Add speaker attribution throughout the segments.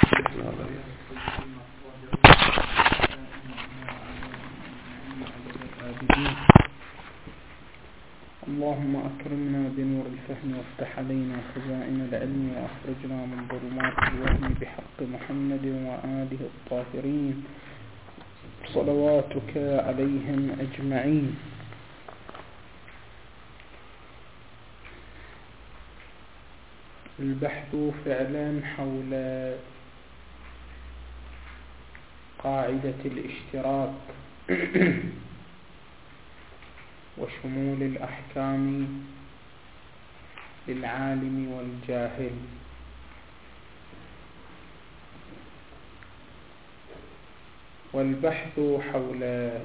Speaker 1: اللهم أكرمنا بنور الفهم وافتح علينا خزائن العلم وأخرجنا من ظلمات الوهم بحق محمد وآله الطاهرين صلواتك عليهم أجمعين. البحث فعلا حول قاعدة الاشتراك وشمول الأحكام للعالم والجاهل. والبحث حول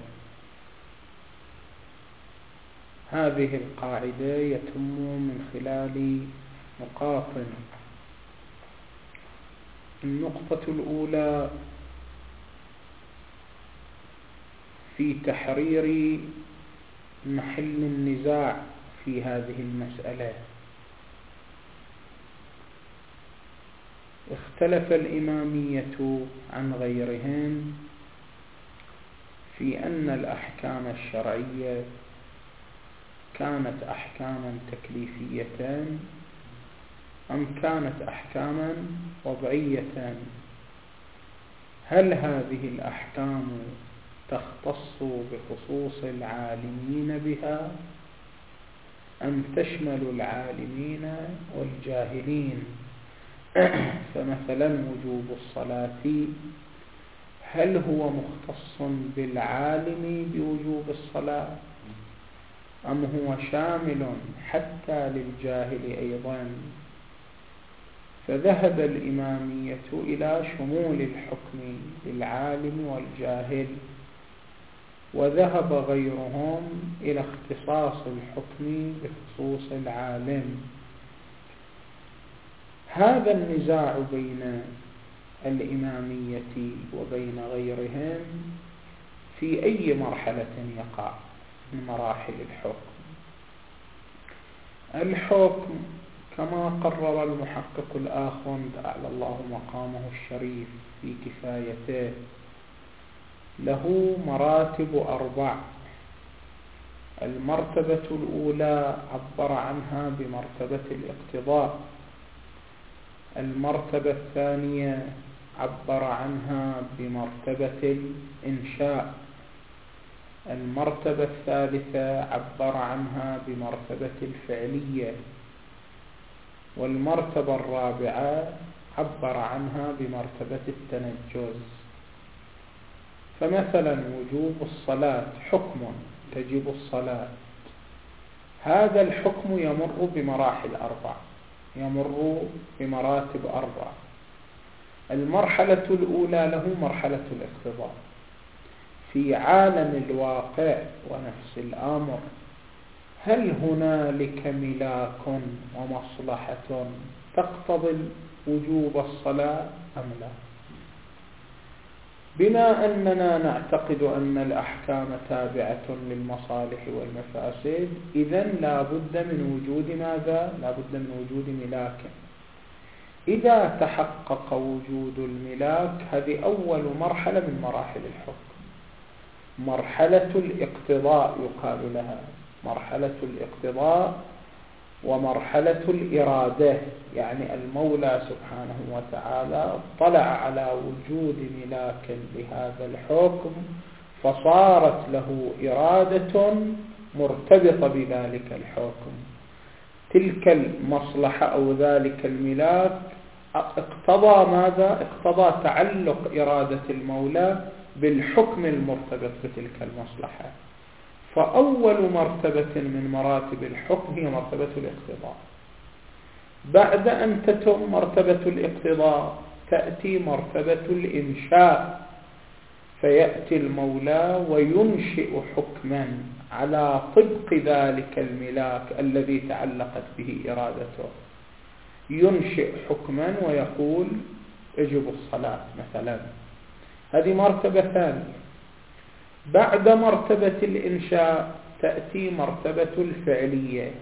Speaker 1: هذه القاعدة يتم من خلال نقاط. النقطة الأولى في تحرير محل النزاع في هذه المسألة. اختلف الإمامية عن غيرهم في أن الأحكام الشرعية كانت أحكاما تكليفية أم كانت أحكاما وضعية. هل هذه الأحكام تختص بخصوص العالمين بها أم تشمل العالمين والجاهلين؟ فمثلا وجوب الصلاة هل هو مختص بالعالم بوجوب الصلاة أم هو شامل حتى للجاهل أيضا؟ فذهب الإمامية إلى شمول الحكم للعالم والجاهل، وذهب غيرهم إلى اختصاص الحكم بخصوص العالم. هذا النزاع بين الإمامية وبين غيرهم في أي مرحلة يقع من مراحل الحكم؟ الحكم كما قرر المحقق الآخوند أعلى الله مقامه الشريف في كفايته له مراتب 4. المرتبة الأولى عبر عنها بمرتبة الاقتضاء، المرتبة الثانية عبر عنها بمرتبة الإنشاء، المرتبة الثالثة عبر عنها بمرتبة الفعلية، والمرتبة الرابعة عبر عنها بمرتبة التنجز. فمثلا وجوب الصلاة حكم تجب الصلاة، هذا الحكم يمر بمراحل 4، يمر بمراتب 4. المرحلة الأولى له مرحلة الاقتضاء في عالم الواقع ونفس الأمر. هل هنالك ملاك ومصلحة تقتضي وجوب الصلاة أم لا؟ بما أننا نعتقد أن الأحكام تابعة للمصالح والمفاسد، إذن لا بد من وجود ماذا؟ لا بد من وجود ملاك. إذا تحقق وجود الملاك، هذه أول مرحلة من مراحل الحكم، مرحلة الاقتضاء يقال لها، مرحلة الاقتضاء ومرحلة الإرادة. يعني المولى سبحانه وتعالى اطلع على وجود ملاك لهذا الحكم فصارت له إرادة مرتبطة بذلك الحكم. تلك المصلحة أو ذلك الملاك اقتضى ماذا؟ اقتضى تعلق إرادة المولى بالحكم المرتبط بتلك المصلحة. فأول مرتبة من مراتب الحكم هي مرتبة الاقتضاء. بعد أن تتم مرتبة الاقتضاء تأتي مرتبة الإنشاء، فيأتي المولى وينشئ حكما على طبق ذلك الملاك الذي تعلقت به إرادته. ينشئ حكما ويقول يجب الصلاة مثلا. هذه مرتبة ثانية. بعد مرتبة الإنشاء تأتي مرتبة الفعلية،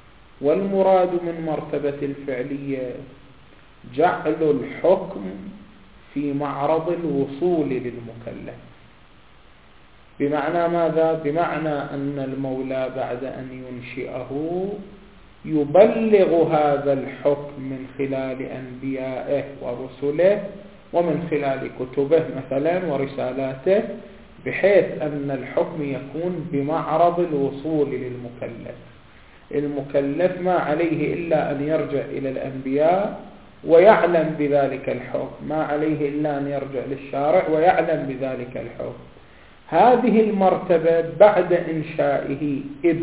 Speaker 1: والمراد من مرتبة الفعلية جعل الحكم في معرض الوصول للمكلف. بمعنى ماذا؟ بمعنى أن المولى بعد أن ينشئه يبلغ هذا الحكم من خلال أنبيائه ورسله ومن خلال كتبه مثلا ورسالاته، بحيث أن الحكم يكون بمعرض الوصول للمكلف. المكلف ما عليه إلا أن يرجع إلى الأنبياء ويعلم بذلك الحكم، ما عليه إلا أن يرجع للشارع ويعلم بذلك الحكم. هذه المرتبة بعد إنشائه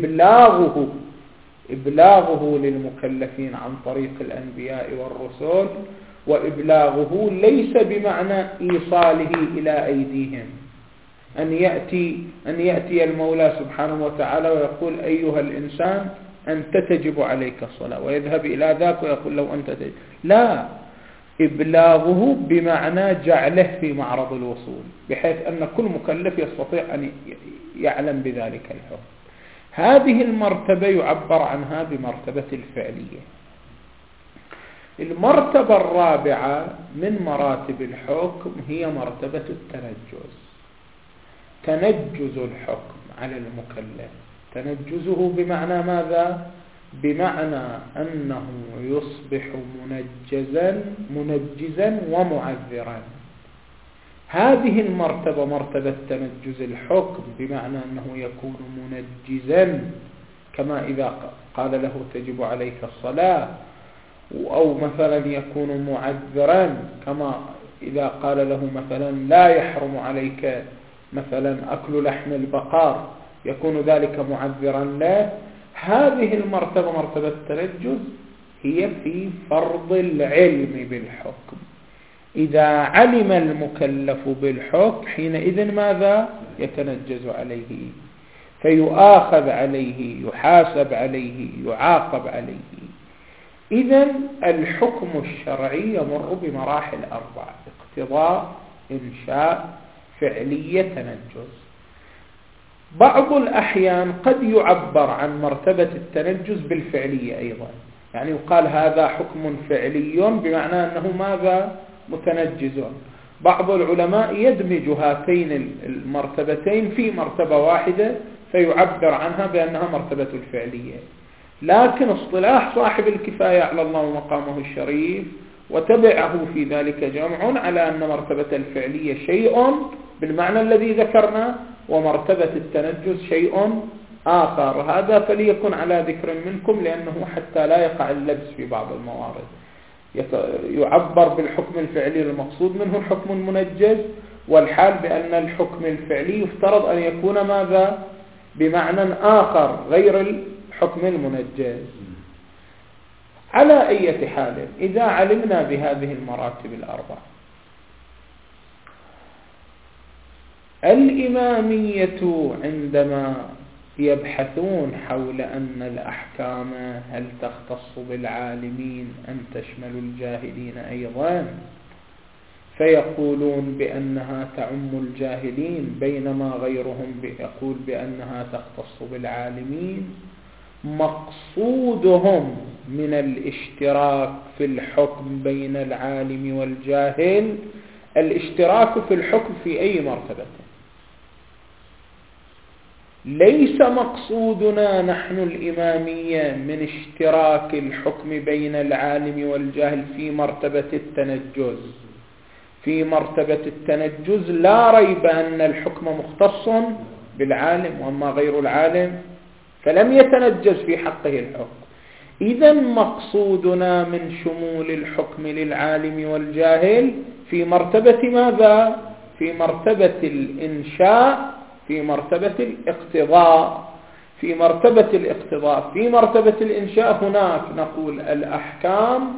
Speaker 1: إبلاغه للمكلفين عن طريق الأنبياء والرسل، وإبلاغه ليس بمعنى إيصاله إلى أيديهم، أن يأتي المولى سبحانه وتعالى ويقول أيها الإنسان أنت تجب عليك الصلاة، ويذهب إلى ذاك ويقول له أنت تجب. لا، إبلاغه بمعنى جعله في معرض الوصول، بحيث أن كل مكلف يستطيع أن يعلم بذلك الحكم. هذه المرتبة يعبر عنها بمرتبة الفعلية. المرتبة الرابعة من مراتب الحكم هي مرتبة التنجز. تنجز الحكم على المكلف. تنجزه بمعنى ماذا؟ بمعنى أنه يصبح منجزا ومعذرا. هذه المرتبة مرتبة تنجز الحكم، بمعنى أنه يكون منجزا، كما إذا قال له تجب عليك الصلاة، أو مثلا يكون معذرا كما إذا قال له مثلا لا يحرم عليك مثلا أكل لحم البقر، يكون ذلك معذرا له. هذه المرتبة مرتبة التنجز هي في فرض العلم بالحكم. إذا علم المكلف بالحكم حينئذ ماذا؟ يتنجز عليه، فيؤاخذ عليه، يحاسب عليه، يعاقب عليه. إذن الحكم الشرعي يمر بمراحل 4: اقتضاء، إنشاء، فعلية، تنجز. بعض الأحيان قد يعبر عن مرتبة التنجز بالفعلية أيضا، يعني يقال هذا حكم فعلي بمعنى أنه ماذا؟ متنجز. بعض العلماء يدمج هاتين المرتبتين في مرتبة واحدة فيعبر عنها بأنها مرتبة الفعلية. لكن اصطلاح صاحب الكفاية على الله ومقامه الشريف وتبعه في ذلك جمع على أن مرتبة الفعلية شيء بالمعنى الذي ذكرنا، ومرتبة التنجز شيء آخر. هذا فليكن على ذكر منكم، لأنه حتى لا يقع اللبس في بعض الموارد. يعبر بالحكم الفعلي المقصود منه الحكم المنجز، والحال بأن الحكم الفعلي يفترض أن يكون ماذا؟ بمعنى آخر غير الحكم المنجز. على أي حال، إذا علمنا بهذه المراتب ال4، الإمامية عندما يبحثون حول أن الأحكام هل تختص بالعالمين أم تشمل الجاهلين أيضا، فيقولون بأنها تعم الجاهلين، بينما غيرهم يقول بأنها تختص بالعالمين. مقصودهم من الاشتراك في الحكم بين العالم والجاهل الاشتراك في الحكم في أي مرتبة. ليس مقصودنا نحن الإمامية من اشتراك الحكم بين العالم والجاهل في مرتبة التنجز. في مرتبة التنجز لا ريب أن الحكم مختص بالعالم، وأما غير العالم فلم يتنجز في حقه الحكم. إذن مقصودنا من شمول الحكم للعالم والجاهل في مرتبة ماذا؟ في مرتبة الإنشاء، في مرتبة الاقتضاء. في مرتبة الاقتضاء، في مرتبة الإنشاء هناك نقول الأحكام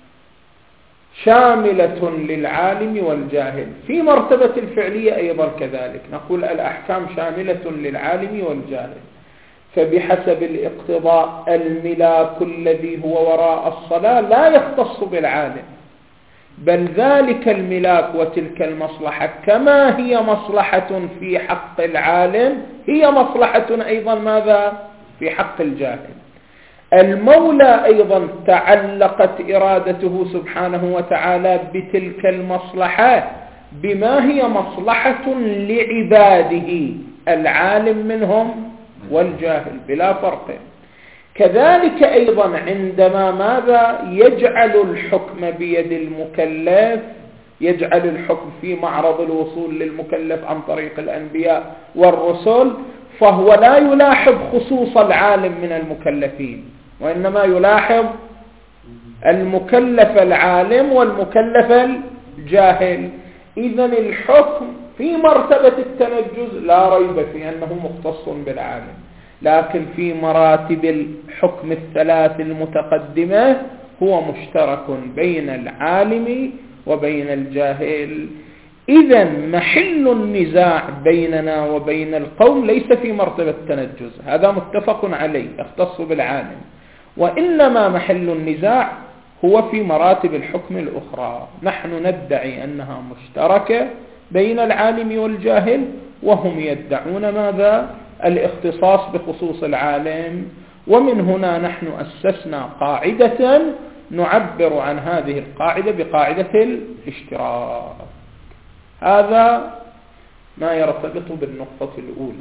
Speaker 1: شاملة للعالم والجاهل. في مرتبة الفعلية أيضا كذلك نقول الأحكام شاملة للعالم والجاهل. فبحسب الاقتضاء الملاك الذي هو وراء الصلاة لا يختص بالعالم، بل ذلك الملاك وتلك المصلحة كما هي مصلحة في حق العالم هي مصلحة أيضا ماذا؟ في حق الجاهل. المولى أيضا تعلقت إرادته سبحانه وتعالى بتلك المصلحة بما هي مصلحة لعباده العالم منهم والجاهل بلا فرق. كذلك أيضا عندما ماذا يجعل الحكم بيد المكلف، يجعل الحكم في معرض الوصول للمكلف عن طريق الأنبياء والرسل، فهو لا يلاحظ خصوص العالم من المكلفين، وإنما يلاحظ المكلف العالم والمكلف الجاهل. إذن الحكم في مرتبة التنجز لا ريب في أنه مختص بالعالم، لكن في مراتب الحكم الثلاث المتقدمة هو مشترك بين العالم وبين الجاهل. إذن محل النزاع بيننا وبين القوم ليس في مرتبة التنجز، هذا متفق عليه يختص بالعالم، وإنما محل النزاع هو في مراتب الحكم الأخرى. نحن ندعي أنها مشتركة بين العالم والجاهل، وهم يدعون ماذا؟ الاختصاص بخصوص العالم. ومن هنا نحن أسسنا قاعدة نعبر عن هذه القاعدة بقاعدة الاشتراك. هذا ما يرتبط بالنقطة الأولى.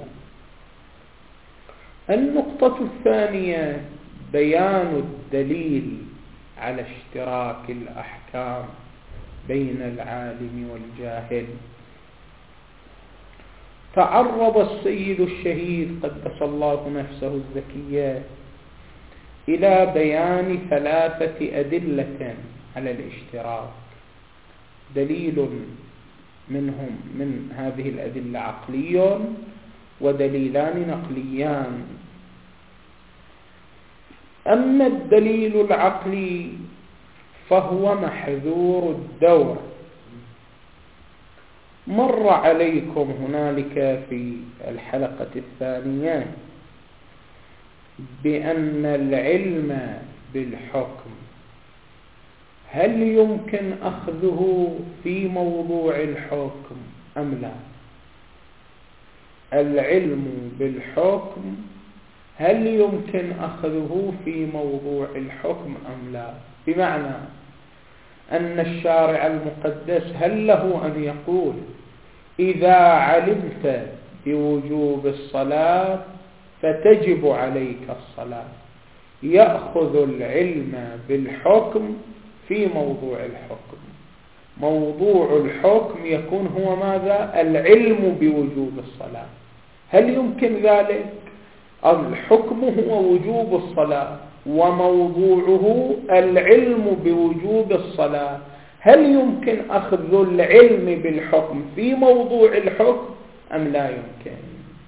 Speaker 1: النقطة الثانية بيان الدليل على اشتراك الأحكام بين العالم والجاهل. تعرض السيد الشهيد قدس الله نفسه الزكية إلى بيان ثلاثة أدلة على الاشتراك. دليل منهم من هذه الأدلة عقلي، ودليلان نقليان. أما الدليل العقلي فهو محذور الدور. مر عليكم هنالك في الحلقة الثانية بأن العلم بالحكم هل يمكن أخذه في موضوع الحكم أم لا؟ العلم بالحكم هل يمكن أخذه في موضوع الحكم أم لا؟ بمعنى أن الشارع المقدس هل له أن يقول إذا علمت بوجوب الصلاة فتجب عليك الصلاة، يأخذ العلم بالحكم في موضوع الحكم. موضوع الحكم يكون هو ماذا؟ العلم بوجوب الصلاة. هل يمكن ذلك؟ الحكم هو وجوب الصلاة وموضوعه العلم بوجوب الصلاة. هل يمكن أخذ العلم بالحكم في موضوع الحكم أم لا يمكن؟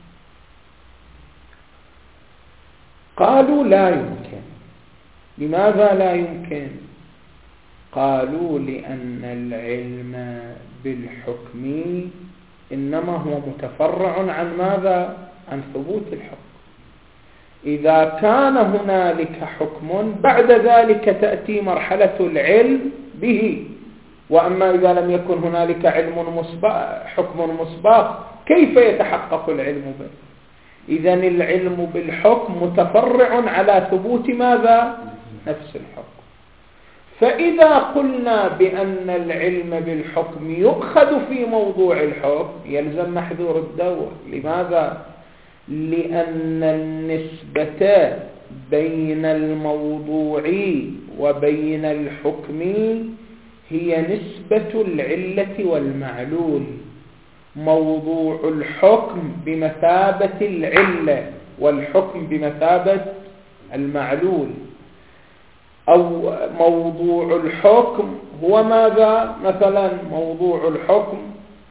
Speaker 1: قالوا لا يمكن. لماذا لا يمكن؟ قالوا لأن العلم بالحكم إنما هو متفرع عن ماذا؟ عن ثبوت الحكم. إذا كان هنالك حكم بعد ذلك تأتي مرحلة العلم به، وأما إذا لم يكن هنالك حكم مسبق كيف يتحقق العلم به؟ إذن العلم بالحكم متفرع على ثبوت ماذا؟ نفس الحكم. فإذا قلنا بأن العلم بالحكم يؤخذ في موضوع الحكم يلزم محذور الدور. لماذا؟ لأن النسبة بين الموضوع وبين الحكم هي نسبة العلة والمعلول. موضوع الحكم بمثابة العلة والحكم بمثابة المعلول. أو موضوع الحكم هو ماذا؟ مثلا موضوع الحكم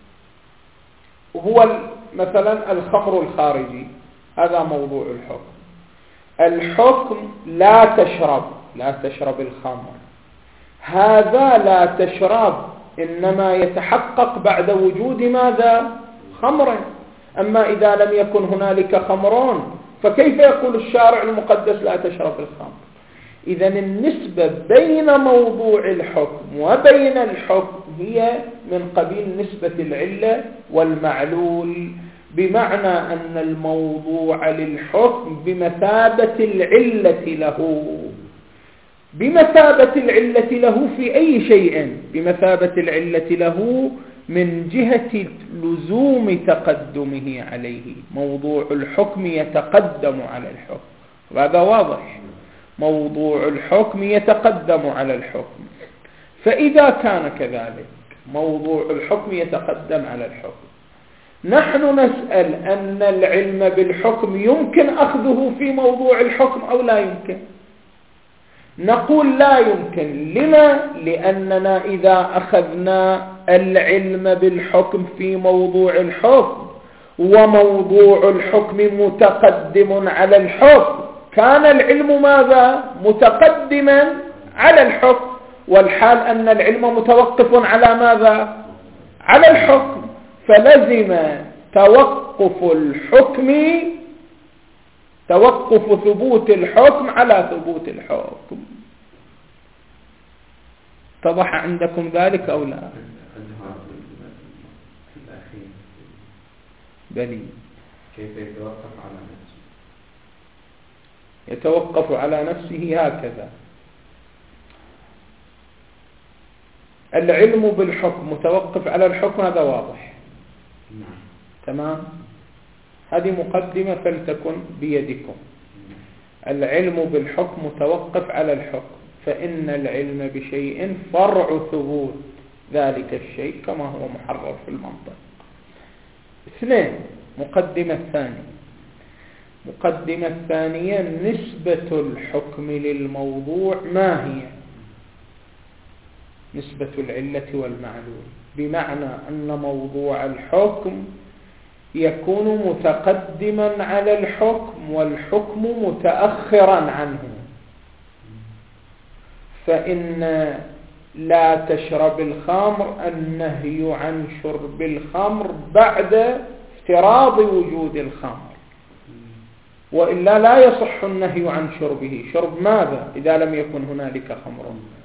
Speaker 1: هو مثلا الخمر الخارجي، هذا موضوع الحكم. الحكم لا تشرب الخمر، هذا لا تشرب إنما يتحقق بعد وجود ماذا؟ خمر. أما إذا لم يكن هنالك خمرون فكيف يقول الشارع المقدس لا تشرب الخمر؟ إذن النسبة بين موضوع الحكم وبين الحكم هي من قبيل نسبة العلة والمعلول. بمعنى أن الموضوع للحكم بمثابة العلة له. بمثابة العلة له في أي شيء؟ بمثابة العلة له من جهة لزوم تقدمه عليه. موضوع الحكم يتقدم على الحكم، وهذا واضح. موضوع الحكم يتقدم على الحكم، فإذا كان كذلك موضوع الحكم يتقدم على الحكم، نحن نسأل أن العلم بالحكم يمكن أخذه في موضوع الحكم أو لا يمكن؟ نقول لا يمكن. لما؟ لأننا إذا أخذنا العلم بالحكم في موضوع الحكم وموضوع الحكم متقدم على الحكم، كان العلم ماذا؟ متقدما على الحكم، والحال أن العلم متوقف على ماذا؟ على الحكم، فلزم توقف ثبوت الحكم على ثبوت الحكم. اتضح عندكم ذلك أو لا؟ بلي.
Speaker 2: كيف يتوقف على نفسه؟
Speaker 1: يتوقف على نفسه هكذا. العلم بالحكم متوقف على الحكم، هذا واضح. تمام. هذه مقدمة فلتكن بيدكم. العلم بالحكم متوقف على الحكم، فإن العلم بشيء فرع ثبوت ذلك الشيء كما هو محرر في المنطق. 2. مقدمة الثانية نسبة الحكم للموضوع. ما هي نسبة العلة والمعلول؟ بمعنى أن موضوع الحكم يكون متقدما على الحكم والحكم متأخرا عنه. فإن لا تشرب الخمر النهي عن شرب الخمر بعد افتراض وجود الخمر، وإلا لا يصح النهي عن شربه. شرب ماذا إذا لم يكن هنالك خمر؟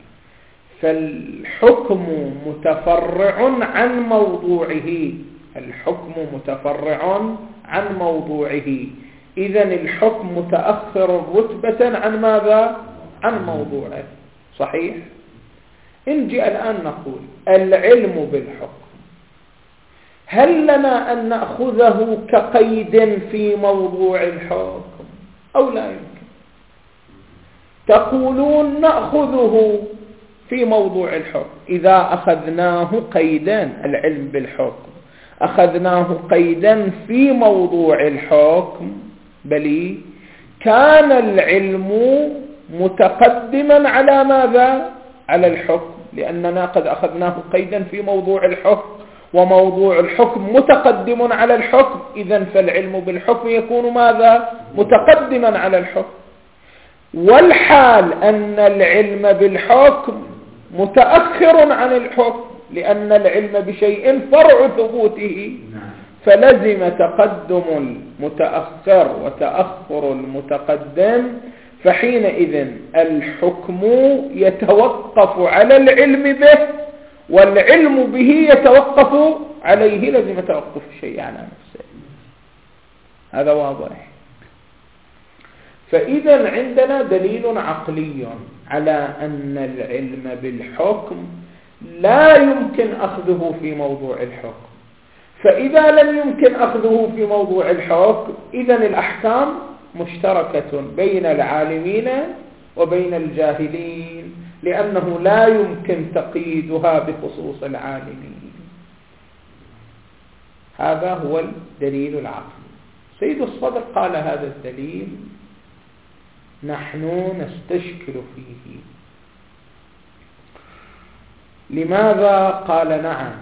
Speaker 1: فالحكم متفرع عن موضوعه. الحكم متفرع عن موضوعه، إذن الحكم متأخر رتبة عن ماذا؟ عن موضوعه. صحيح؟ نجي الآن نقول العلم بالحكم، هل لنا أن نأخذه كقيد في موضوع الحكم أو لا يمكن؟ تقولون نأخذه في موضوع الحكم إذا أخذناه قيدا. العلم بالحكم أخذناه قيدا في موضوع الحكم، بل كان العلم متقدما على ماذا؟ على الحكم، لأننا قد أخذناه قيدا في موضوع الحكم وموضوع الحكم متقدم على الحكم، إذن فالعلم بالحكم يكون ماذا؟ متقدما على الحكم. والحال أن العلم بالحكم متأخر عن الحكم، لأن العلم بشيء فرع ثبوته، فلزم تقدم المتأخر وتأخر المتقدم، فحينئذ الحكم يتوقف على العلم به والعلم به يتوقف عليه. لازم توقف الشيء على نفسه. هذا واضح. فإذا عندنا دليل عقلي على أن العلم بالحكم لا يمكن أخذه في موضوع الحكم. فإذا لم يمكن أخذه في موضوع الحكم، إذن الأحكام مشتركة بين العالمين وبين الجاهلين، لأنه لا يمكن تقييدها بخصوص العالمين. هذا هو الدليل العقلي. سيد الصدر قال هذا الدليل نحن نستشكل فيه. لماذا؟ قال نعم،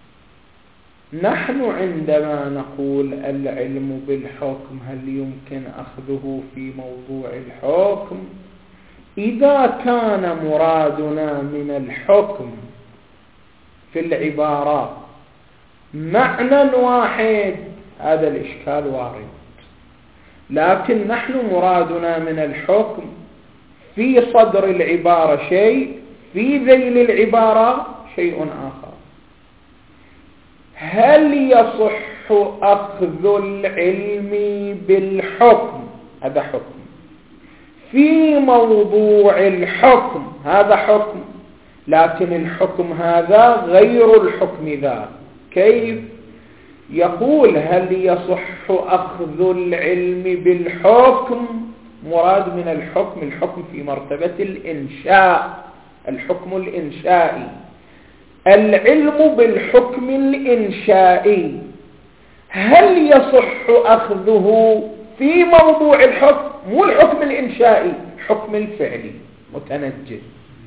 Speaker 1: نحن عندما نقول العلم بالحكم هل يمكن أخذه في موضوع الحكم، إذا كان مرادنا من الحكم في العبارات معنى واحد هذا الإشكال وارد، لكن نحن مرادنا من الحكم في صدر العبارة شيء، في ذيل العبارة شيء آخر. هل يصح أخذ العلم بالحكم، هذا حكم، في موضوع الحكم، هذا حكم، لكن الحكم هذا غير الحكم ذا. كيف؟ يقول هل يصح أخذ العلم بالحكم؟ مراد من الحكم الحكم في مرتبة الإنشاء، الحكم الإنشائي، العلم بالحكم الإنشائي. هل يصح أخذه في موضوع الحكم؟ مو الحكم الإنشائي، الحكم الفعلي متنجز.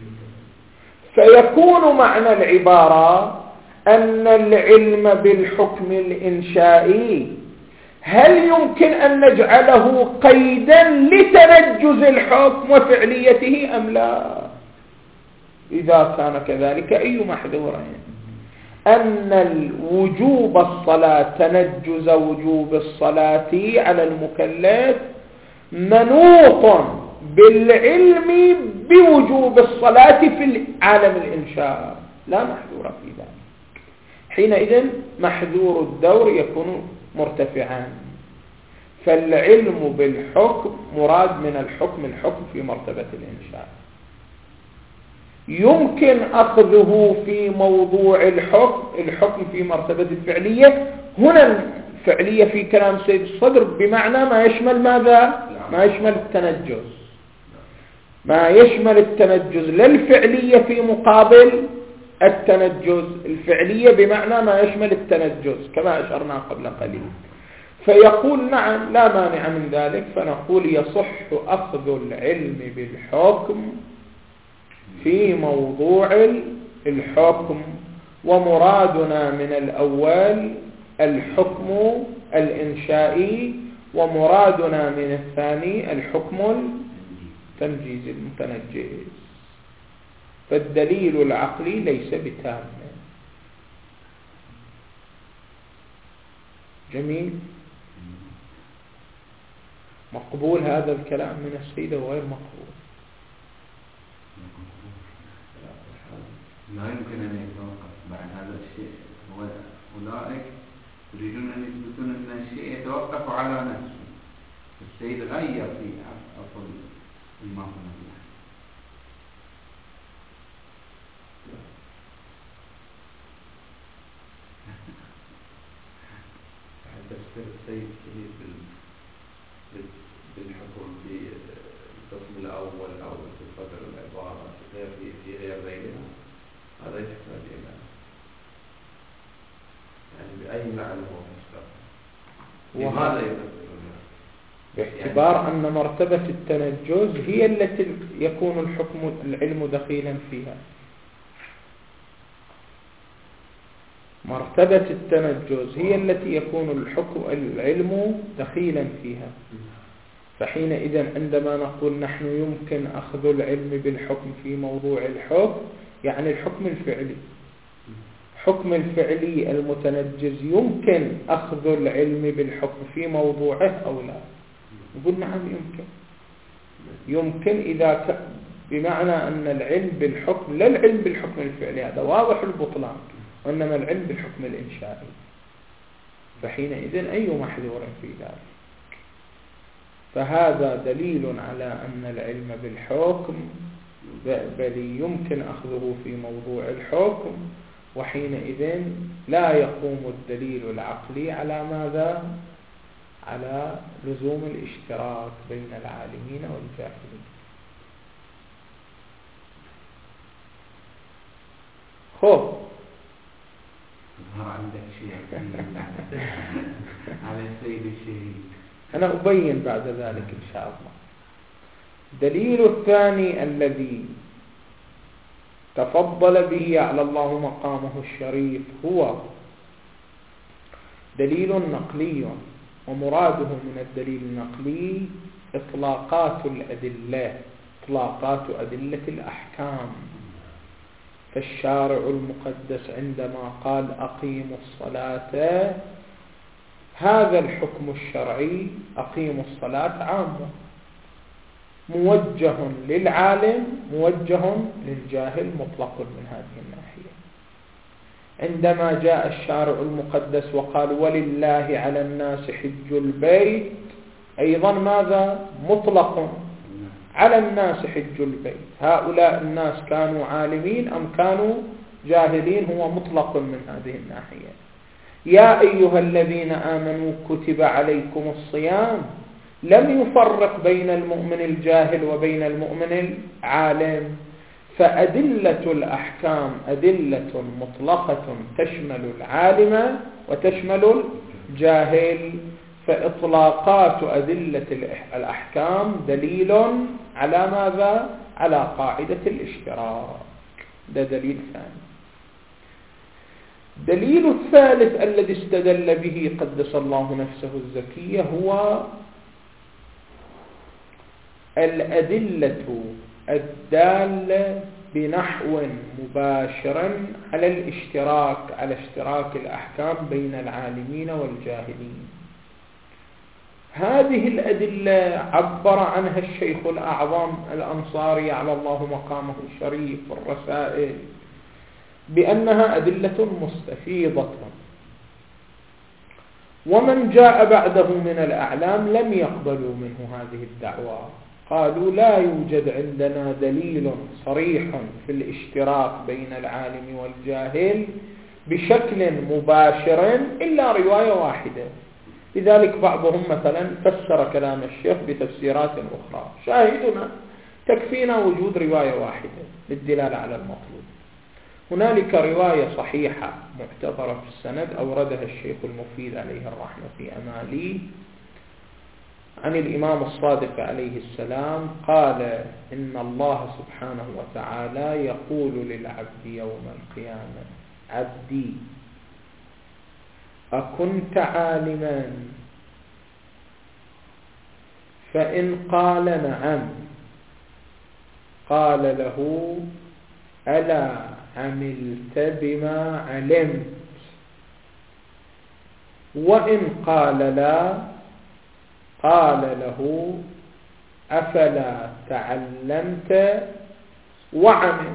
Speaker 1: فيكون معنى العبارة أن العلم بالحكم الإنشائي هل يمكن أن نجعله قيدا لتنجز الحكم وفعليته أم لا؟ إذا كان كذلك أي محذورين؟ أن وجوب الصلاة، تنجز وجوب الصلاة على المكلف منوط بالعلم بوجوب الصلاة في عالم الإنشاء، لا محذور في ذلك. حينئذ محذور الدور يكون مرتفعان. فالعلم بالحكم مراد من الحكم في مرتبة الإنشاء. يمكن أخذه في موضوع الحكم في مرتبة الفعلية. هنا الفعلية في كلام سيد الصدر بمعنى ما يشمل ماذا؟ ما يشمل التنجز، ما يشمل التنجز، لا الفعلية في مقابل التنجز، الفعلية بمعنى ما يشمل التنجز كما أشرنا قبل قليل. فيقول نعم لا مانع من ذلك، فنقول يصح أخذ العلم بالحكم في موضوع الحكم، ومرادنا من الأول الحكم الإنشائي، ومرادنا من الثاني الحكم التنجيز المتنجز. فالدليل العقلي ليس بتام. جميل، مقبول هذا الكلام من السيدة وغير مقبول؟
Speaker 2: لا يمكن أن يتوقف بعد هذا الشيء. أولئك يريدون أن يثبتون أن الشيء يتوقف على نفسه. السيد غير في أصل المطلب. تفسير السيد بالحكم في القسم الأول أو في صدر العبارة في غير ذيلها، هذا يحتاج إلى يعني بأي معنى هو مستقبل. وهذا يفسر
Speaker 1: باعتبار أن مرتبة التنجز هي التي يكون العلم دخيلا فيها. مرتبة التنجز هي التي يكون العلم دخيلا فيها. فحينئذ عندما نقول نحن يمكن أخذ العلم بالحكم في موضوع الحكم، يعني الحكم الفعلي، حكم الفعلي المتنجز يمكن أخذ العلم بالحكم في موضوعه أو لا؟ نقول نعم يمكن إذا بمعنى أن العلم بالحكم لا العلم بالحكم الفعلي، هذا واضح البطلان، وإنما العلم بالحكم الإنشائي. فحينئذ أي محذور في ذلك؟ فهذا دليل على أن العلم بالحكم بل يمكن أخذه في موضوع الحكم، وحينئذ لا يقوم الدليل العقلي على ماذا؟ على لزوم الاشتراك بين العالمين والجاهلين. خب
Speaker 2: ظهر عندك شيء على السيد الشهيد،
Speaker 1: أنا أبين بعد ذلك إن شاء الله. دليل الثاني الذي تفضل به على الله مقامه الشريف هو دليل نقلي، ومراده من الدليل النقلي إطلاقات الأدلة، إطلاقات أدلة الأحكام. فالشارع المقدس عندما قال أقيموا الصلاة، هذا الحكم الشرعي أقيموا الصلاة عامة، موجه للعالم موجه للجاهل، مطلق من هذه الناحية. عندما جاء الشارع المقدس وقال ولله على الناس حج البيت، أيضا ماذا؟ مطلق على الناس حج البيت. هؤلاء الناس كانوا عالمين أم كانوا جاهلين؟ هو مطلق من هذه الناحية. يا أيها الذين آمنوا كتب عليكم الصيام، لم يفرق بين المؤمن الجاهل وبين المؤمن العالم. فأدلة الأحكام أدلة مطلقة تشمل العالم وتشمل الجاهل. فإطلاقات أدلة الأحكام دليل على ماذا؟ على قاعدة الاشتراك. ده دليل ثاني. دليل الثالث الذي استدل به قدس الله نفسه الزكية هو الأدلة الدالة بنحو مباشر على الاشتراك، على اشتراك الأحكام بين العالمين والجاهلين. هذه الأدلة عبر عنها الشيخ الأعظم الأنصاري على الله مقامه الشريف في الرسائل بأنها أدلة مستفيضة. ومن جاء بعده من الأعلام لم يقبلوا منه هذه الدعوة، قالوا لا يوجد عندنا دليل صريح في الاشتراك بين العالم والجاهل بشكل مباشر إلا رواية واحدة. لذلك بعضهم مثلا فسر كلام الشيخ بتفسيرات أخرى. شاهدنا تكفينا وجود رواية واحدة للدلالة على المطلوب. هنالك رواية صحيحة معتبرة في السند أوردها الشيخ المفيد عليه الرحمة في أماليه عن الإمام الصادق عليه السلام قال إن الله سبحانه وتعالى يقول للعبد يوم القيامة: عبدي أكنت عالما؟ فإن قال نعم قال له: ألا عملت بما علمت؟ وإن قال لا قال له: أفلا تعلمت وعملت؟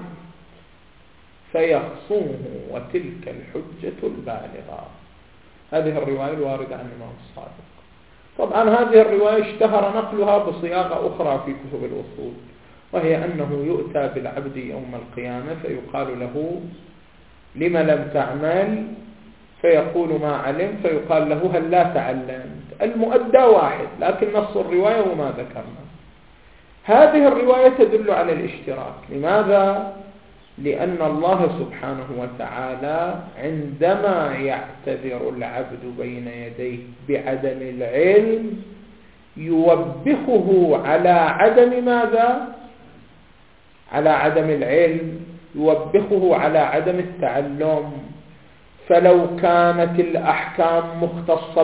Speaker 1: فيخصمه وتلك الحجة البالغة. هذه الرواية الواردة عن الإمام الصادق. طبعا هذه الرواية اشتهر نقلها بصياغة أخرى في كتب الأصول، وهي أنه يؤتى بالعبد يوم القيامة فيقال له: لما لم تعمل؟ فيقول: ما علم. فيقال له: هل لا تعلمت؟ المؤدى واحد، لكن نص الرواية وما ذكرنا. هذه الرواية تدل على الاشتراك. لماذا؟ لأن الله سبحانه وتعالى عندما يعتذر العبد بين يديه بعدم العلم يوبخه على عدم ماذا؟ على عدم العلم، يوبخه على عدم التعلم. فلو كانت الأحكام مختصة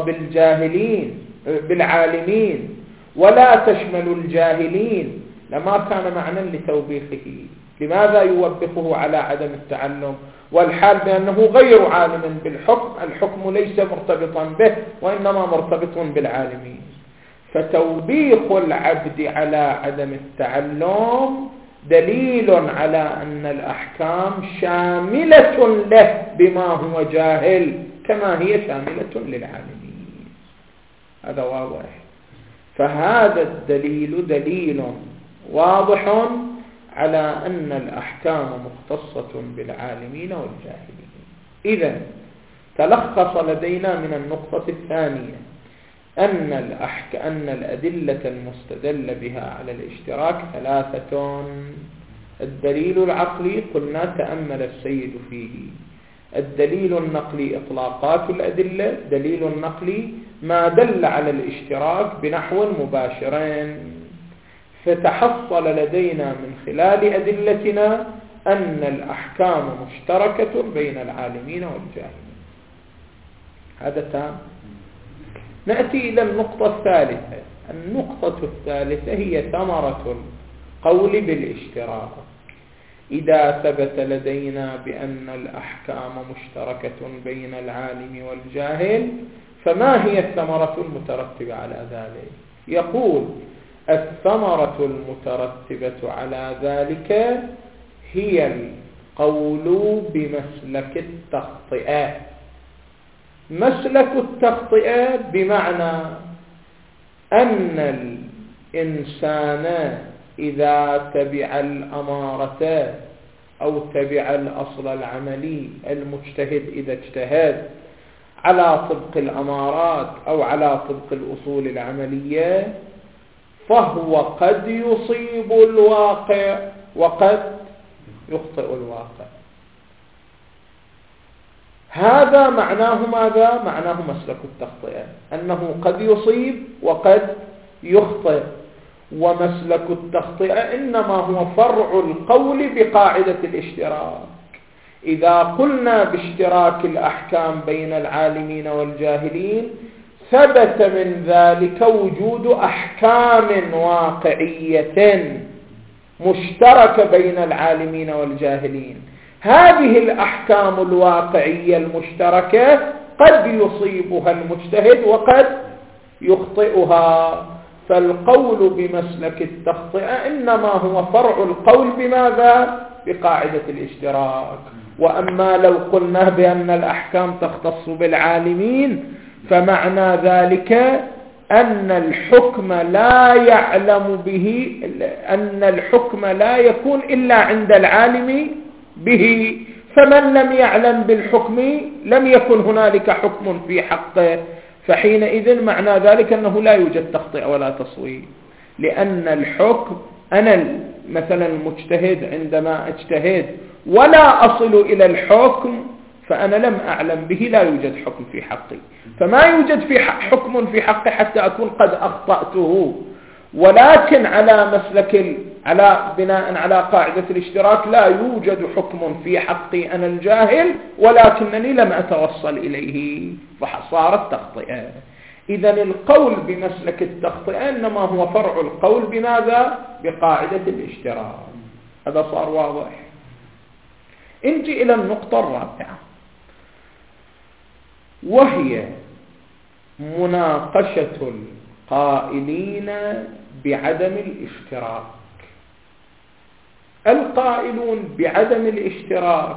Speaker 1: بالعالمين ولا تشمل الجاهلين لما كان معنى لتوبيخه. لماذا يوبخه على عدم التعلم والحال بأنه غير عالم بالحكم؟ الحكم ليس مرتبطا به وإنما مرتبط بالعالمين. فتوبيخ العبد على عدم التعلم دليل على أن الأحكام شاملة له بما هو جاهل كما هي شاملة للعالمين. هذا واضح. فهذا الدليل دليل واضح على أن الأحكام مختصة بالعالمين والجاهلين. إذن تلخص لدينا من النقطة الثانية أن الأدلة المستدل بها على الاشتراك ثلاثة. الدليل العقلي قلنا تأمل السيد فيه. الدليل النقلي إطلاقات الأدلة. دليل النقلي ما دل على الاشتراك بنحو مباشر. فتحصل لدينا من خلال أدلتنا أن الأحكام مشتركة بين العالمين والجاهلين. هذا تام. نأتي إلى النقطة الثالثة. النقطة الثالثة هي ثمرة القول بالاشتراك. إذا ثبت لدينا بأن الأحكام مشتركة بين العالم والجاهل فما هي الثمرة المترتبة على ذلك؟ يقول: الثمرة المترتبة على ذلك هي القول بمسلك التخطئة. مسلك التخطئة بمعنى أن الإنسان إذا تبع الأمارة أو تبع الأصل العملي، المجتهد إذا اجتهد على طبق الأمارات أو على طبق الأصول العملية، فهو قد يصيب الواقع وقد يخطئ الواقع. هذا معناه ماذا؟ معناه مسلك التخطئة، أنه قد يصيب وقد يخطئ. ومسلك التخطئة إنما هو فرع القول بقاعدة الاشتراك. إذا قلنا باشتراك الأحكام بين العالمين والجاهلين، ثبت من ذلك وجود أحكام واقعية مشتركة بين العالمين والجاهلين. هذه الأحكام الواقعية المشتركة قد يصيبها المجتهد وقد يخطئها. فالقول بمسلك التخطئة إنما هو فرع القول بماذا؟ بقاعدة الاشتراك. وأما لو قلنا بأن الأحكام تختص بالعالمين، فمعنى ذلك أن الحكم لا يعلم به، أن الحكم لا يكون إلا عند العالم به، فمن لم يعلم بالحكم لم يكن هنالك حكم في حقه. فحينئذ معنى ذلك أنه لا يوجد تخطئة ولا تصويب، لأن الحكم، أنا مثلا المجتهد عندما اجتهد ولا أصل إلى الحكم فأنا لم أعلم به، لا يوجد حكم في حقي، فما يوجد في حكم في حقي حتى أكون قد أخطأته. ولكن على بناء على قاعدة الاشتراك لا يوجد حكم في حقي أنا الجاهل ولكنني لم أتوصل إليه، فصارت تخطئة. إذن القول بمسلك التخطئة إنما هو فرع القول بماذا؟ بقاعدة الاشتراك. هذا صار واضح. نجي إلى النقطة الرابعة، وهي مناقشة القائلين بعدم الاشتراك. القائلون بعدم الاشتراك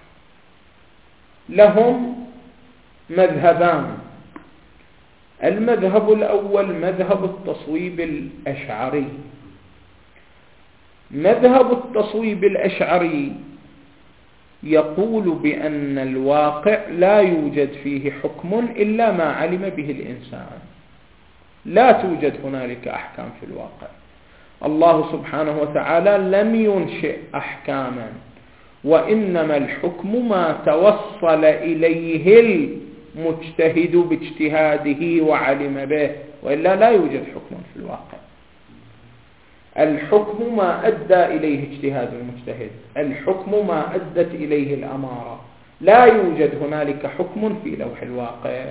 Speaker 1: لهم مذهبان. المذهب الأول مذهب التصويب الأشعري. مذهب التصويب الأشعري يقول بأن الواقع لا يوجد فيه حكم إلا ما علم به الإنسان، لا توجد هنالك أحكام في الواقع. الله سبحانه وتعالى لم ينشئ أحكاما، وإنما الحكم ما توصل إليه المجتهد باجتهاده وعلم به، وإلا لا يوجد حكم في الواقع. الحكم ما أدى إليه اجتهاد المجتهد، الحكم ما أدت إليه الأمارة، لا يوجد هنالك حكم في لوح الواقع.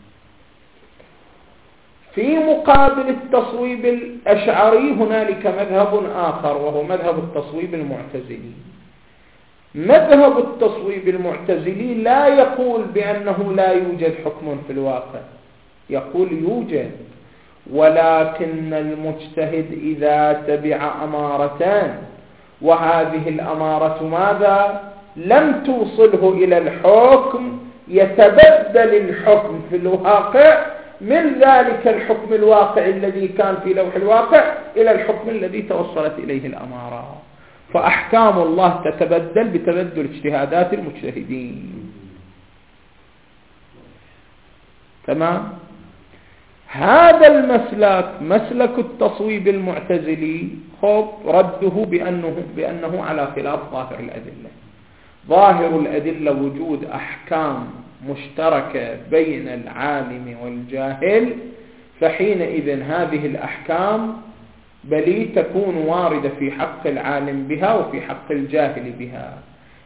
Speaker 1: في مقابل التصويب الأشعري هنالك مذهب آخر، وهو مذهب التصويب المعتزلي. مذهب التصويب المعتزلي لا يقول بأنه لا يوجد حكم في الواقع، يقول يوجد، ولكن المجتهد إذا تبع أمارتان وهذه الأمارة ماذا؟ لم توصله إلى الحكم، يتبدل الحكم في الواقع من ذلك الحكم الواقع الذي كان في لوح الواقع إلى الحكم الذي توصلت إليه الأمارة. فأحكام الله تتبدل بتبدل اجتهادات المجتهدين. تمام؟ هذا المسلك، مسلك التصويب المعتزلي، رده بأنه على خلاف ظاهر الأدلة. ظاهر الأدلة وجود أحكام مشتركة بين العالم والجاهل، فحينئذ هذه الأحكام بل تكون واردة في حق العالم بها وفي حق الجاهل بها.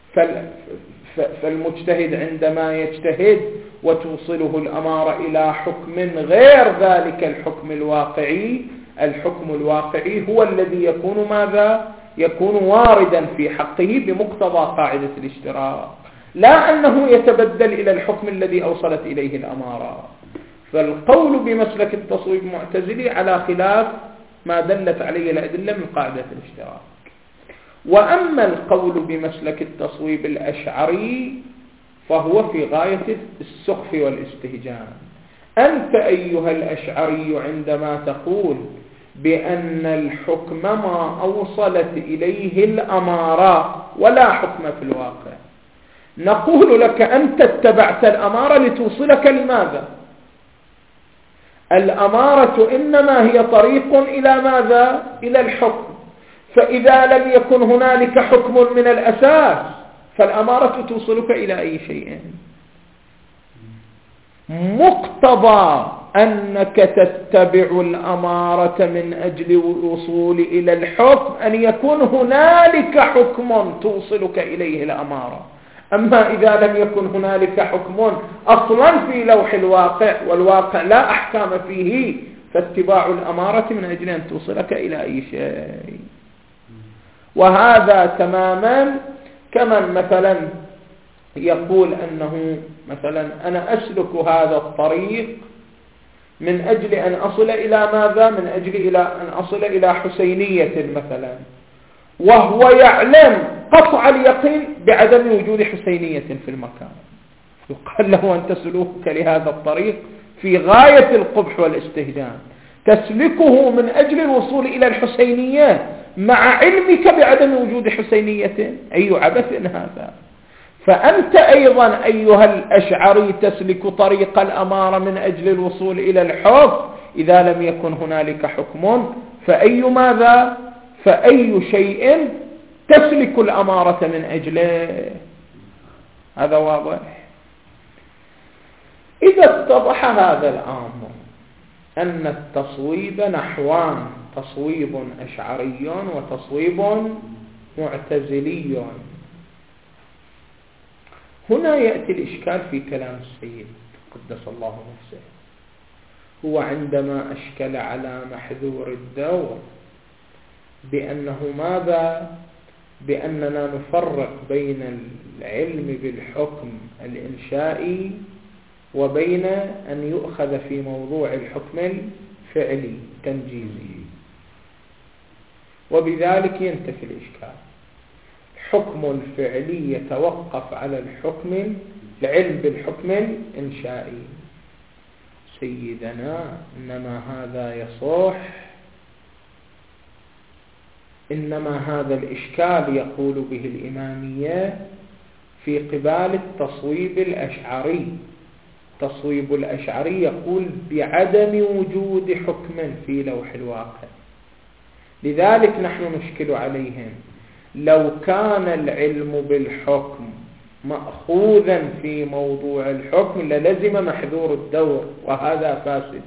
Speaker 1: فالمجتهد عندما يجتهد وتوصله الأمارة إلى حكم غير ذلك الحكم الواقعي، الحكم الواقعي هو الذي يكون ماذا؟ يكون واردا في حقه بمقتضى قاعدة الاشتراك، لا أنه يتبدل إلى الحكم الذي أوصلت إليه الأمارة. فالقول بمسلك التصويب المعتزلي على خلاف ما دلت عليه الأدلة من قاعدة الاشتراك. وأما القول بمسلك التصويب الأشعري فهو في غاية السخف والاستهجان. أنت أيها الأشعري عندما تقول بأن الحكم ما أوصلت إليه الأمارة ولا حكم في الواقع، نقول لك أنت اتبعت الأمارة لتوصلك لماذا؟ الأمارة إنما هي طريق إلى ماذا؟ إلى الحكم. فإذا لم يكن هنالك حكم من الأساس فالأمارة توصلك إلى أي شيء؟ مقتضى أنك تتبع الأمارة من أجل الوصول إلى الحكم أن يكون هنالك حكم توصلك إليه الأمارة. أما إذا لم يكن هنالك حكم أصلا في لوح الواقع والواقع لا أحكام فيه فاتباع الأمارة من أجل أن توصلك إلى أي شيء. وهذا تماما كمن مثلا يقول أنه مثلا أنا أسلك هذا الطريق من أجل أن أصل إلى ماذا؟ من أجل أن أصل إلى حسينية مثلا، وهو يعلم قطع اليقين بعدم وجود حسينية في المكان، يقال له أنت سلوكك لهذا الطريق في غاية القبح والاستهجان، تسلكه من أجل الوصول إلى الحسينية مع علمك بعدم وجود حسينية. أي عبث هذا! فأنت أيضا أيها الأشعري تسلك طريق الأمارة من أجل الوصول إلى الحكم إذا لم يكن هنالك حكم، فأي ماذا؟ فأي شيء تسلك الأمارة من أجله؟ هذا واضح. إذا اتضح هذا الأمر أن التصويب نحوان، تصويب أشعري وتصويب معتزلي، هنا يأتي الإشكال في كلام السيد قدس الله نفسه. هو عندما أشكل على محذور الدور بأنه ماذا؟ بأننا نفرق بين العلم بالحكم الإنشائي وبين أن يؤخذ في موضوع الحكم الفعلي تنجيزي، وبذلك ينتفي الإشكال. الحكم الفعلي يتوقف على العلم بالحكم الإنشائي. سيدنا إنما هذا يصح، إنما هذا الإشكال يقول به الإمامية في قبال التصويب الأشعري. تصويب الأشعري يقول بعدم وجود حكم في لوح الواقع، لذلك نحن نشكل عليهم. لو كان العلم بالحكم مأخوذا في موضوع الحكم للزم محذور الدور، وهذا فاسد.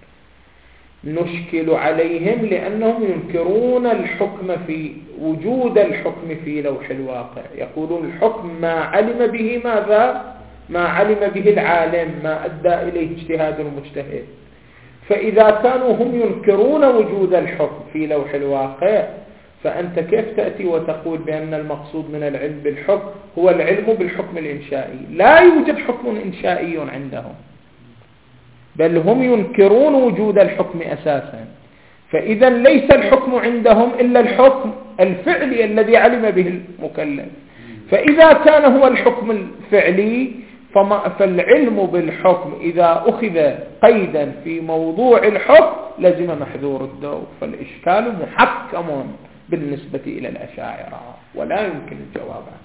Speaker 1: نشكل عليهم لأنهم ينكرون الحكم في وجود الحكم في لوح الواقع، يقولون الحكم ما علم به ماذا؟ ما علم به العالم، ما أدى إليه اجتهاد المجتهد. فإذا كانوا هم ينكرون وجود الحكم في لوح الواقع، فأنت كيف تأتي وتقول بأن المقصود من العلم بالحكم هو العلم بالحكم الإنشائي؟ لا يوجد حكم إنشائي عندهم، بل هم ينكرون وجود الحكم أساسا. فإذا ليس الحكم عندهم إلا الحكم الفعلي الذي علم به المكلف. فإذا كان هو الحكم الفعلي فالعلم بالحكم إذا أخذ قيدا في موضوع الحكم لزم محذور الدور. فالإشكال محكم بالنسبة إلى الأشاعرة ولا يمكن الجواب عنه.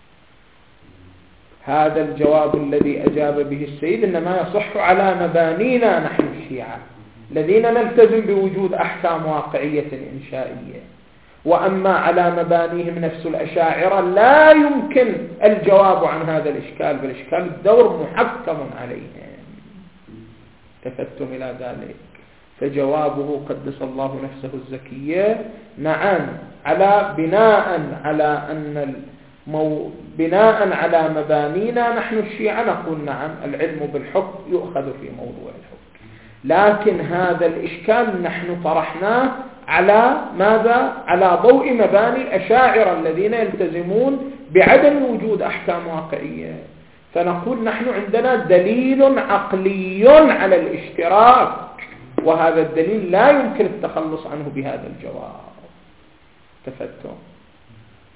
Speaker 1: هذا الجواب الذي أجاب به السيد إنما يصح على مبانينا نحن الشيعة الذين نلتزم بوجود أحكام واقعية إنشائية، وأما على مبانيهم نفس الأشاعرة لا يمكن الجواب عن هذا الإشكال، بالإشكال الدور محكم عليهم. تفتم إلى ذلك. فجوابه قدس الله نفسه الزكية نعم، على بناء على مبانينا نحن الشيعة نقول نعم العلم بالحكم يؤخذ في موضوع الحكم، لكن هذا الإشكال نحن طرحناه على ماذا؟ على ضوء مباني الأشاعرة الذين يلتزمون بعدم وجود أحكام واقعية. فنقول نحن عندنا دليل عقلي على الاشتراك، وهذا الدليل لا يمكن التخلص عنه بهذا الجواب. تفتهم؟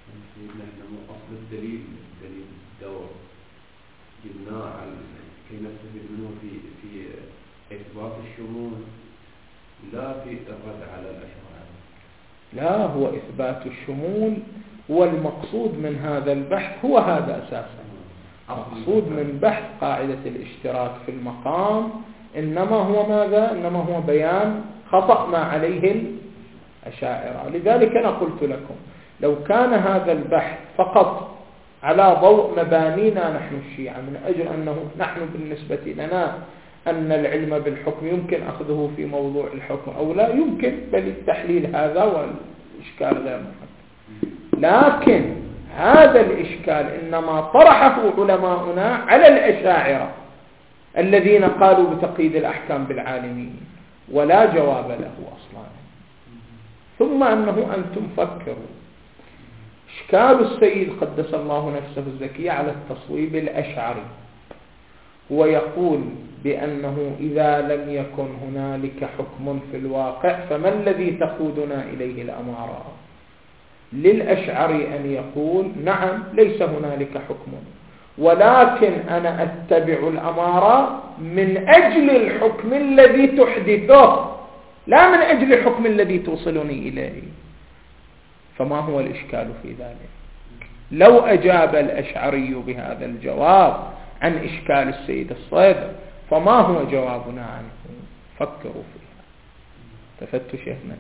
Speaker 2: أصل الدليل الدور جبناه على كي نستفيد منه في إثبات الشمول لا في الرد على الأشاعرة.
Speaker 1: لا، هو إثبات الشمول هو المقصود من هذا البحث، هو هذا أساسا مقصود من بحث قاعدة الاشتراك في المقام، إنما هو ماذا؟ إنما هو بيان خطأ ما عليه الأشاعرة. لذلك أنا قلت لكم لو كان هذا البحث فقط على ضوء مبانينا نحن الشيعة، من أجل أنه نحن بالنسبة لنا أن العلم بالحكم يمكن أخذه في موضوع الحكم أو لا يمكن، بل التحليل هذا والإشكال غير محدد. لكن هذا الإشكال إنما طرحه علماؤنا على الأشاعرة الذين قالوا بتقييد الأحكام بالعالمين، ولا جواب له أصلا. ثم أنه أنتم فكروا إشكال السيد قدس الله نفسه الزكية على التصويب الأشعري، هو يقول بأنه إذا لم يكن هنالك حكم في الواقع فما الذي تقودنا إليه الأمارة؟ للأشعري أن يقول نعم ليس هنالك حكم، ولكن أنا أتبع الأمارة من أجل الحكم الذي تحدثه، لا من أجل الحكم الذي توصلني إليه. فما هو الإشكال في ذلك؟ لو أجاب الأشعري بهذا الجواب عن إشكال السيد الصدر، فما هو جوابنا عنه؟ فكروا فيها، تفتوا شيخنا.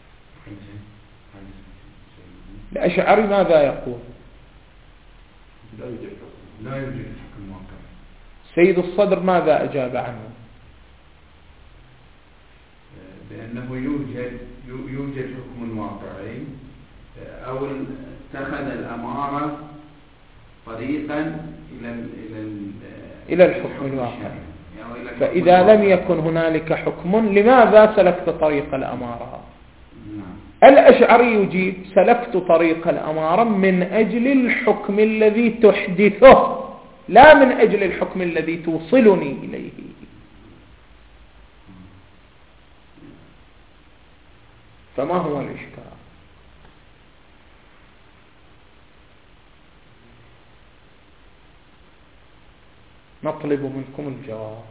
Speaker 1: الأشعري ماذا يقول؟
Speaker 2: لا يوجد حكم واقع.
Speaker 1: سيد الصدر ماذا أجاب عنه؟
Speaker 2: بأنه يوجد حكم واقعي، أو اتخذ الأمارة طريقا
Speaker 1: إلى الحكم الواقعي. فإذا لم يكن هنالك حكم لماذا سلكت طريق الأمارة؟ الأشعري يجيب سلكت طريق الأمارة من أجل الحكم الذي تحدثه، لا من أجل الحكم الذي توصلني إليه. فما هو الإشكال؟ نطلب منكم الجواب.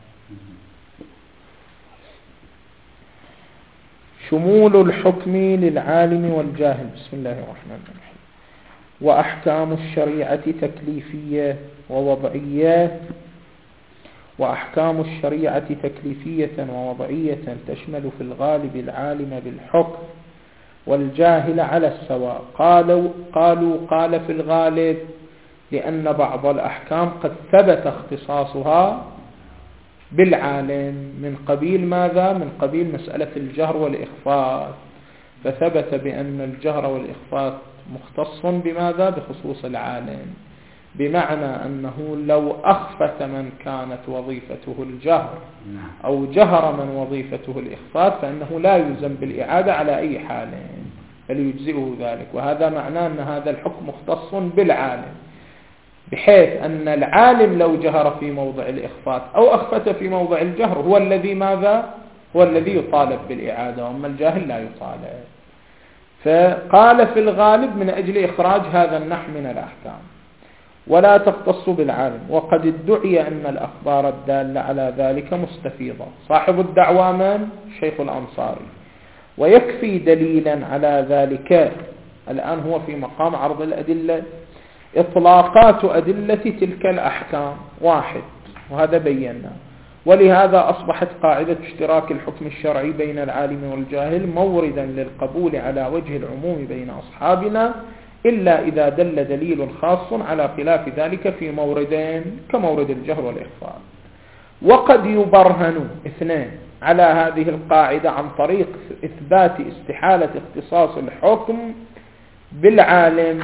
Speaker 1: شمول الحكم للعالم والجاهل. بسم الله الرحمن الرحيم. وأحكام الشريعة تكليفية ووضعية. وأحكام الشريعة تكليفية ووضعية تشمل في الغالب العالم بالحكم والجاهل على السواء. قال في الغالب لأن بعض الأحكام قد ثبت اختصاصها بالعالم، من قبيل ماذا؟ من قبيل مسألة الجهر والإخفاء، فثبت بأن الجهر والإخفاء مختص بماذا؟ بخصوص العالم، بمعنى أنه لو أخفت من كانت وظيفته الجهر أو جهر من وظيفته الإخفاء فإنه لا يلزم بالإعادة على أي حال، بل يجزئه ذلك. وهذا معناه أن هذا الحكم مختص بالعالم، بحيث أن العالم لو جهر في موضع الإخفاء أو أخفت في موضع الجهر هو الذي ماذا؟ هو الذي يطالب بالإعادة، وأما الجاهل لا يطالب. فقال في الغالب من أجل إخراج هذا النحو من الأحكام، ولا تختص بالعالم. وقد ادعي أن الأخبار الدالة على ذلك مستفيضة. صاحب الدعوى من؟ شيخ الأنصاري. ويكفي دليلا على ذلك، الآن هو في مقام عرض الأدلة، إطلاقات أدلة تلك الأحكام واحد، وهذا بينا. ولهذا أصبحت قاعدة اشتراك الحكم الشرعي بين العالم والجاهل موردا للقبول على وجه العموم بين أصحابنا، إلا إذا دل دليل خاص على خلاف ذلك في موردين كمورد الجهر والإخفاء. وقد يبرهن اثنين على هذه القاعدة عن طريق إثبات استحالة اختصاص الحكم بالعالم.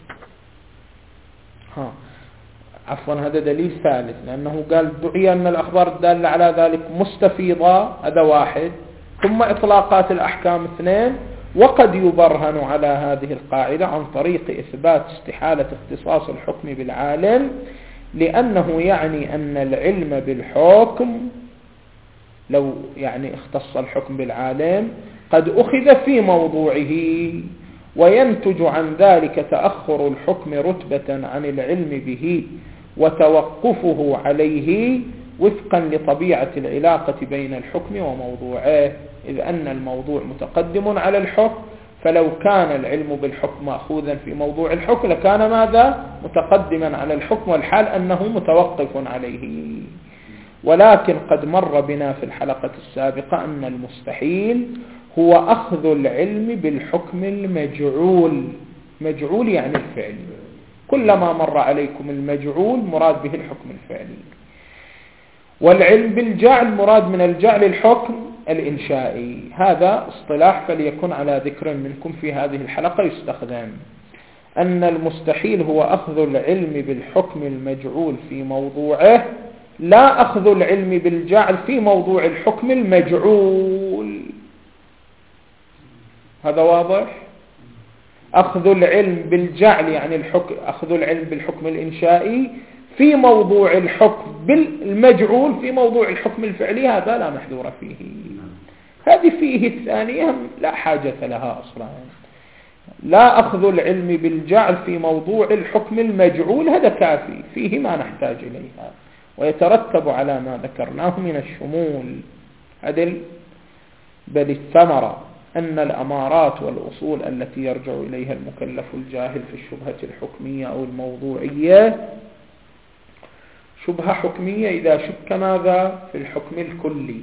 Speaker 1: عفوا، هذا دليل ثالث، لأنه قال دعي أن الأخبار الدالة على ذلك مستفيضة، هذا واحد، ثم إطلاقات الأحكام اثنين. وقد يبرهن على هذه القاعدة عن طريق إثبات استحالة اختصاص الحكم بالعالم، لأنه يعني أن العلم بالحكم لو يعني اختص الحكم بالعالم قد أخذ في موضوعه، وينتج عن ذلك تأخر الحكم رتبة عن العلم به وتوقفه عليه وفقا لطبيعة العلاقة بين الحكم وموضوعه، إذ أن الموضوع متقدم على الحكم، فلو كان العلم بالحكم مأخوذا في موضوع الحكم لكان ماذا؟ متقدما على الحكم، والحال أنه متوقف عليه. ولكن قد مر بنا في الحلقة السابقة أن المستحيل هو أخذ العلم بالحكم المجعول. مجعول يعني الفعل، كلما مر عليكم المجعول مراد به الحكم الفعلي. والعلم بالجعل مراد من الجعل الحكم الإنشائي. هذا اصطلاح فليكن على ذكر منكم في هذه الحلقة يستخدم، أن المستحيل هو أخذ العلم بالحكم المجعول في موضوعه، لا أخذ العلم بالجعل في موضوع الحكم المجعول. هذا واضح؟ أخذ العلم بالجعل يعني أخذ العلم بالحكم الإنشائي في موضوع الحكم بالمجعول في موضوع الحكم الفعلي، هذا لا محذور فيه. هذه فيه الثانية لا حاجة لها أصلا. لا أخذ العلم بالجعل في موضوع الحكم المجعول هذا كافي، فيه ما نحتاج إليها، ويترتب على ما ذكرناه من الشمول بل الثمرة أن الأمارات والأصول التي يرجع إليها المكلف الجاهل في الشبهة الحكمية أو الموضوعية شبهة حكمية إذا شك ماذا؟ في الحكم الكلي.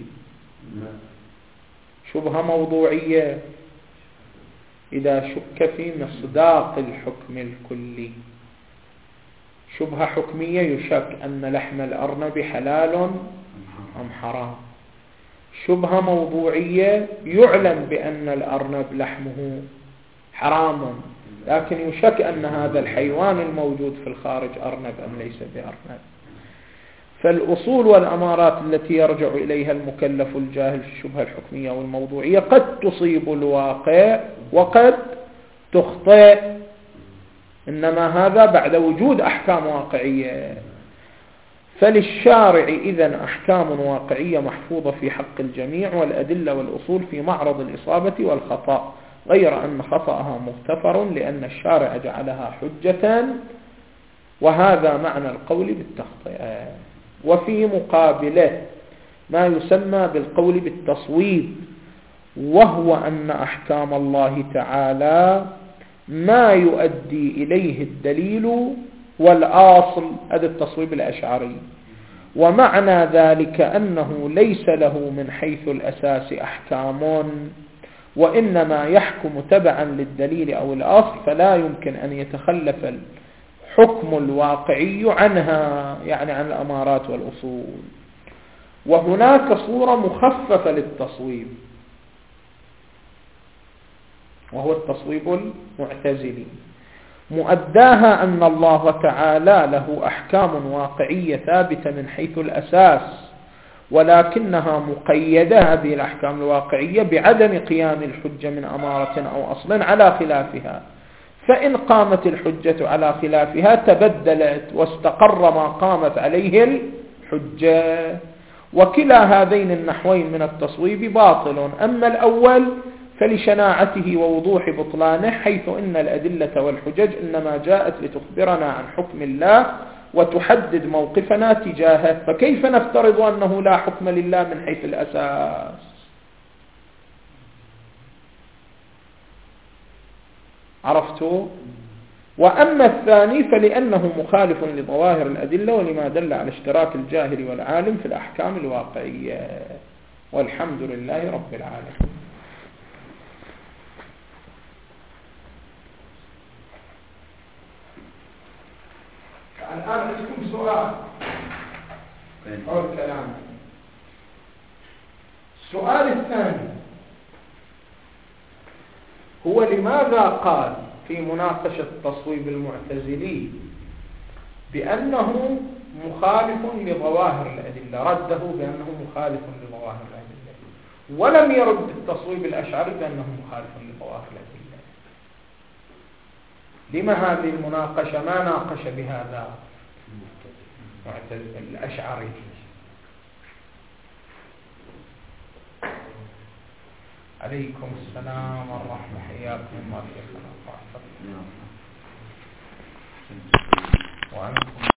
Speaker 1: شبهة موضوعية إذا شك في مصداق الحكم الكلي. شبهة حكمية يشك أن لحم الأرنب حلال أم حرام. شبهة موضوعية يعلم بأن الأرنب لحمه حرام، لكن يشك أن هذا الحيوان الموجود في الخارج أرنب أم ليس بأرنب. فالأصول والأمارات التي يرجع إليها المكلف الجاهل في الشبهة الحكمية والموضوعية قد تصيب الواقع وقد تخطئ، إنما هذا بعد وجود أحكام واقعية. فللشارع إذن أحكام واقعية محفوظة في حق الجميع، والأدلة والأصول في معرض الإصابة والخطأ، غير أن خطأها مغتفر لأن الشارع جعلها حجة، وهذا معنى القول بالتخطئة. وفي مقابله ما يسمى بالقول بالتصويب، وهو أن أحكام الله تعالى ما يؤدي إليه الدليل والآصل، هذا التصويب الأشعري. ومعنى ذلك أنه ليس له من حيث الأساس أحكام، وإنما يحكم تبعا للدليل أو الأصل، فلا يمكن أن يتخلف الحكم الواقعي عنها، يعني عن الأمارات والأصول. وهناك صورة مخففة للتصويب، وهو التصويب المعتزلي، مؤداها أن الله تعالى له أحكام واقعية ثابتة من حيث الأساس، ولكنها مقيدة هذه الأحكام الواقعية بعدم قيام الحجة من أمارة أو أصل على خلافها، فإن قامت الحجة على خلافها تبدلت واستقر ما قامت عليه الحجة. وكلا هذين النحوين من التصويب باطل، أما الأول فلشناعته ووضوح بطلانه، حيث إن الأدلة والحجج إنما جاءت لتخبرنا عن حكم الله وتحدد موقفنا تجاهه، فكيف نفترض أنه لا حكم لله من حيث الأساس؟ عرفتوا؟ وأما الثاني فلأنه مخالف لظواهر الأدلة ولما دل على اشتراك الجاهل والعالم في الأحكام الواقعية. والحمد لله رب العالمين. الآن عندكم سؤال أو الكلام. السؤال الثاني هو لماذا قال في مناقشة التصويب المعتزلي بأنه مخالف لظواهر الأدلة، رده بأنه مخالف لظواهر الأدلة، ولم يرد التصويب الأشعري بأنه مخالف لظواهر الأدلة؟ لما هذه المناقشة ما ناقش بهذا الأشعري؟ عليكم السلام ورحمة حياكم الله. وأنتم